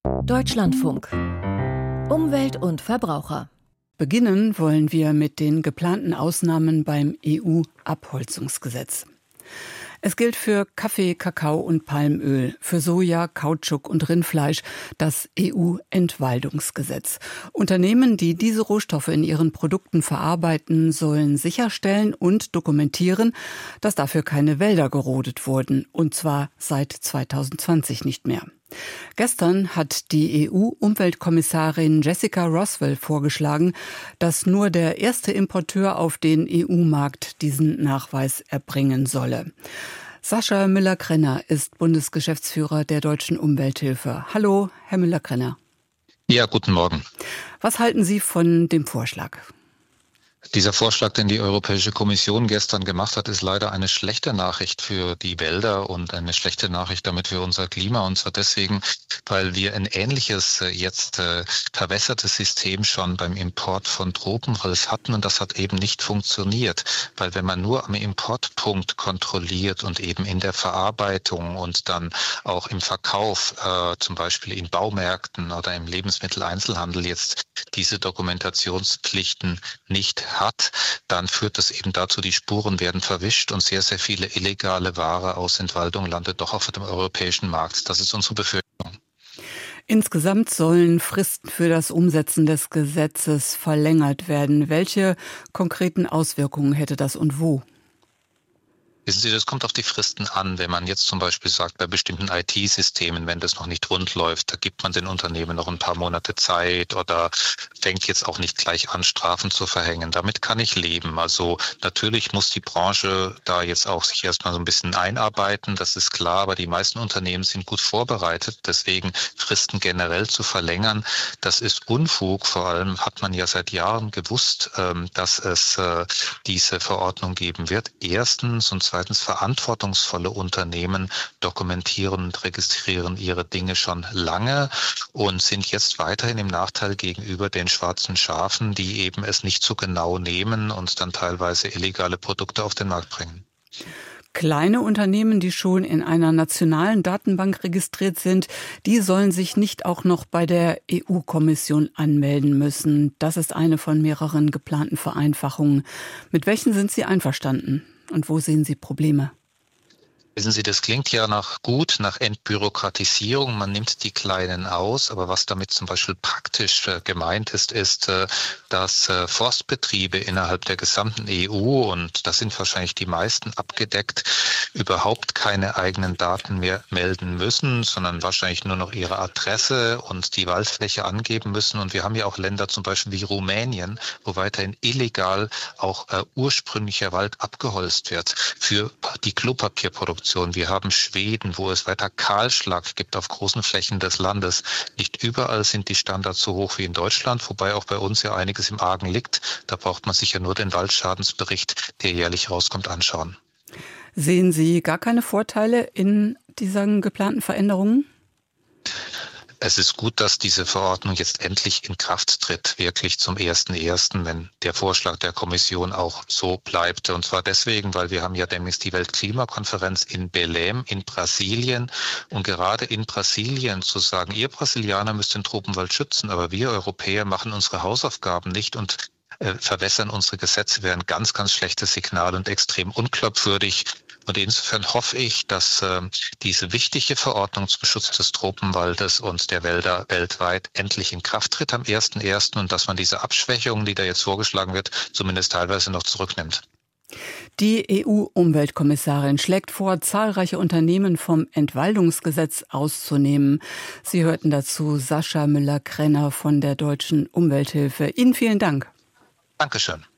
Deutschlandfunk. Umwelt und Verbraucher. Beginnen wollen wir mit den geplanten Ausnahmen beim EU-Abholzungsgesetz. Es gilt für Kaffee, Kakao und Palmöl, für Soja, Kautschuk und Rindfleisch das EU-Entwaldungsgesetz. Unternehmen, die diese Rohstoffe in ihren Produkten verarbeiten, sollen sicherstellen und dokumentieren, dass dafür keine Wälder gerodet wurden, und zwar seit 2020 nicht mehr. Gestern hat die EU-Umweltkommissarin Jessica Roswell vorgeschlagen, dass nur der erste Importeur auf den EU-Markt diesen Nachweis erbringen solle. Sascha Müller-Krenner ist Bundesgeschäftsführer der Deutschen Umwelthilfe. Hallo, Herr Müller-Krenner. Ja, guten Morgen. Was halten Sie von dem Vorschlag? Dieser Vorschlag, den die Europäische Kommission gestern gemacht hat, ist leider eine schlechte Nachricht für die Wälder und eine schlechte Nachricht damit für unser Klima. Und zwar deswegen, weil wir ein ähnliches, jetzt verwässertes System schon beim Import von Tropenholz hatten. Und das hat eben nicht funktioniert. Weil wenn man nur am Importpunkt kontrolliert und eben in der Verarbeitung und dann auch im Verkauf, zum Beispiel in Baumärkten oder im Lebensmitteleinzelhandel jetzt diese Dokumentationspflichten nicht hat, dann führt das eben dazu, die Spuren werden verwischt und sehr, sehr viele illegale Ware aus Entwaldung landet doch auf dem europäischen Markt. Das ist unsere Befürchtung. Insgesamt sollen Fristen für das Umsetzen des Gesetzes verlängert werden. Welche konkreten Auswirkungen hätte das und wo? Wissen Sie, das kommt auf die Fristen an. Wenn man jetzt zum Beispiel sagt, bei bestimmten IT-Systemen, wenn das noch nicht rund läuft, da gibt man den Unternehmen noch ein paar Monate Zeit oder fängt jetzt auch nicht gleich an, Strafen zu verhängen. Damit kann ich leben. Also natürlich muss die Branche da jetzt auch sich erstmal so ein bisschen einarbeiten, das ist klar, aber die meisten Unternehmen sind gut vorbereitet. Deswegen Fristen generell zu verlängern, das ist Unfug. Vor allem hat man ja seit Jahren gewusst, dass es diese Verordnung geben wird. Erstens und zweitens, verantwortungsvolle Unternehmen dokumentieren und registrieren ihre Dinge schon lange und sind jetzt weiterhin im Nachteil gegenüber den schwarzen Schafen, die eben es nicht so genau nehmen und dann teilweise illegale Produkte auf den Markt bringen. Kleine Unternehmen, die schon in einer nationalen Datenbank registriert sind, die sollen sich nicht auch noch bei der EU-Kommission anmelden müssen. Das ist eine von mehreren geplanten Vereinfachungen. Mit welchen sind Sie einverstanden? Und wo sehen Sie Probleme? Wissen Sie, das klingt ja nach Entbürokratisierung. Man nimmt die Kleinen aus, aber was damit zum Beispiel praktisch gemeint ist, dass Forstbetriebe innerhalb der gesamten EU, und das sind wahrscheinlich die meisten abgedeckt, überhaupt keine eigenen Daten mehr melden müssen, sondern wahrscheinlich nur noch ihre Adresse und die Waldfläche angeben müssen. Und wir haben ja auch Länder zum Beispiel wie Rumänien, wo weiterhin illegal auch ursprünglicher Wald abgeholzt wird für die Klopapierproduktion. Wir haben Schweden, wo es weiter Kahlschlag gibt auf großen Flächen des Landes. Nicht überall sind die Standards so hoch wie in Deutschland, wobei auch bei uns ja einiges im Argen liegt. Da braucht man sich ja nur den Waldschadensbericht, der jährlich rauskommt, anschauen. Sehen Sie gar keine Vorteile in diesen geplanten Veränderungen? Es ist gut, dass diese Verordnung jetzt endlich in Kraft tritt, wirklich zum 1.1., wenn der Vorschlag der Kommission auch so bleibt. Und zwar deswegen, weil wir haben ja demnächst die Weltklimakonferenz in Belém in Brasilien. Und gerade in Brasilien zu sagen, ihr Brasilianer müsst den Tropenwald schützen, aber wir Europäer machen unsere Hausaufgaben nicht und verwässern unsere Gesetze, wäre ein ganz, ganz schlechtes Signal und extrem unglaubwürdig. Und insofern hoffe ich, dass diese wichtige Verordnung zum Schutz des Tropenwaldes und der Wälder weltweit endlich in Kraft tritt am 1.1. und dass man diese Abschwächung, die da jetzt vorgeschlagen wird, zumindest teilweise noch zurücknimmt. Die EU-Umweltkommissarin schlägt vor, zahlreiche Unternehmen vom Entwaldungsgesetz auszunehmen. Sie hörten dazu Sascha Müller-Krenner von der Deutschen Umwelthilfe. Ihnen vielen Dank. Dankeschön.